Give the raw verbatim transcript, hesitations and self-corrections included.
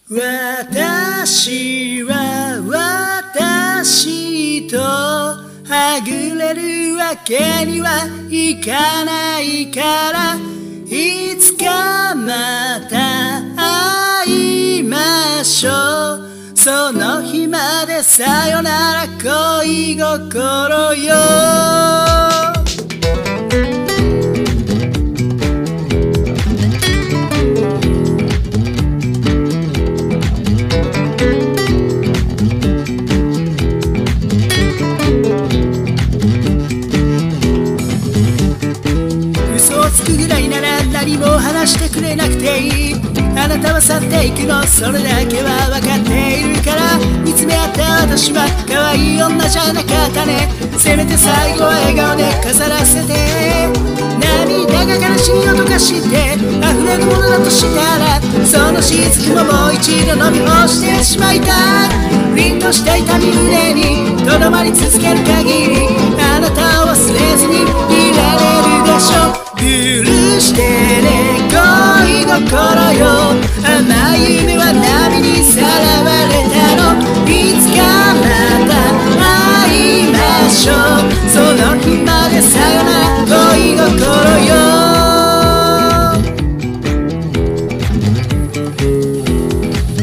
私は私とはぐれるわけにはいかないから、いつかまた会いましょう。その日までさよなら恋心よ。嘘をつくぐらいなら何も話してくれなくていい。あなたは去っていくの、それだけは分かっているから。見つめ合った私は可愛い女じゃなかったね。せめて最後は笑顔で飾らせて。涙が悲しみを溶かして溢れるものだとしたら、その雫ももう一度飲み干してしまいたい。凛としていた胸にとどまり続ける限り、あなたを忘れずにいられるでしょう。許してね恋心よ、甘い夢は波にさらわれ